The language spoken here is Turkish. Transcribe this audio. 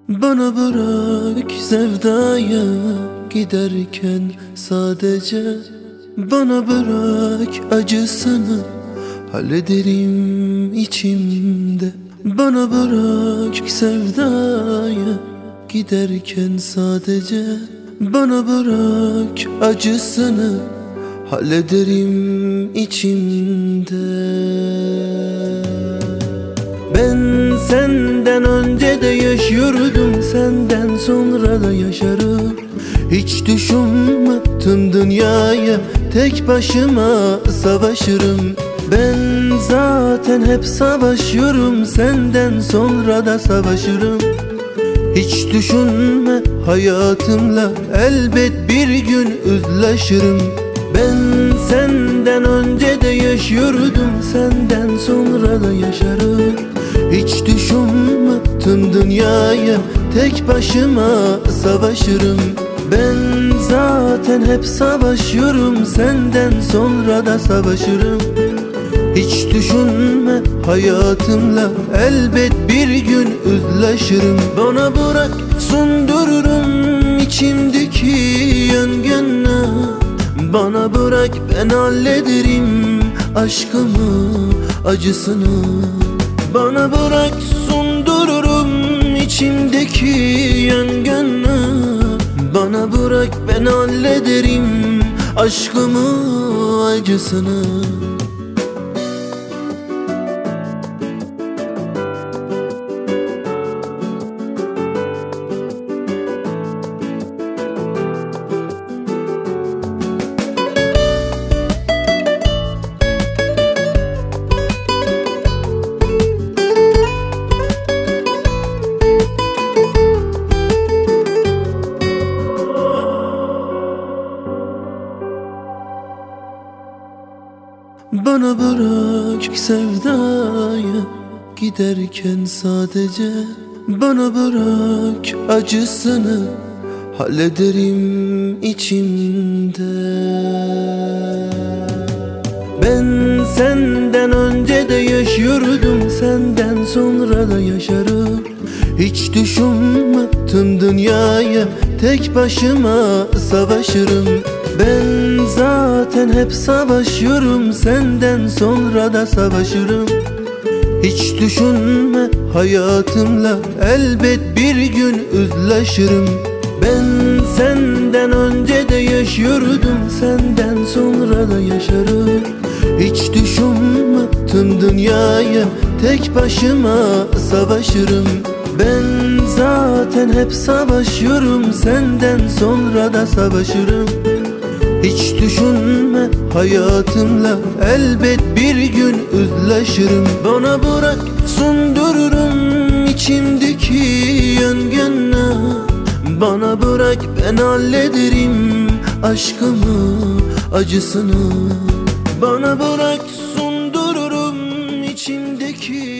Bana bırak sevdaya giderken sadece. Bana bırak acısını hallederim içimde. Bana bırak sevdaya giderken sadece. Bana bırak acısını hallederim içimde. Ben senden önce de yaşıyordum, senden sonra da yaşarım. Hiç düşünmedim dünyaya, tek başıma savaşırım. Ben zaten hep savaşıyorum, senden sonra da savaşırım. Hiç düşünme hayatımla, elbet bir gün üzleşirim. Ben senden önce de yaşıyordum, senden sonra da yaşarım. Hiç düşünmedim dünyaya, tek başıma savaşırım. Ben zaten hep savaşıyorum, senden sonra da savaşırım. Hiç düşünme hayatımla, elbet bir gün üzleşirim. Bana bırak söndürürüm içimdeki yangını. Bana bırak ben hallederim aşkımı, acısını. Bana bırak söndürürüm içimdeki yangını. Bana bırak ben hallederim aşkımı, acısını. Bana bırak sevdaya giderken sadece. Bana bırak acısını hallederim içimde. Ben senden önce de yaşıyordum, senden sonra da yaşarım. Hiç düşünmedim dünyaya, tek başıma savaşırım. Ben zaten hep savaşıyorum, senden sonra da savaşırım. Hiç düşünme hayatımla, elbet bir gün üzleşirim. Ben senden önce de yaşıyordum, senden sonra da yaşarım. Hiç düşünmedim dünyaya, tek başıma savaşırım. Ben zaten hep savaşıyorum, senden sonra da savaşırım. Hiç düşünme hayatımla, elbet bir gün üzleşirim. Bana bırak söndürürüm içimdeki yangını. Bana bırak ben hallederim aşkımı, acısını. Bana bırak söndürürüm içimdeki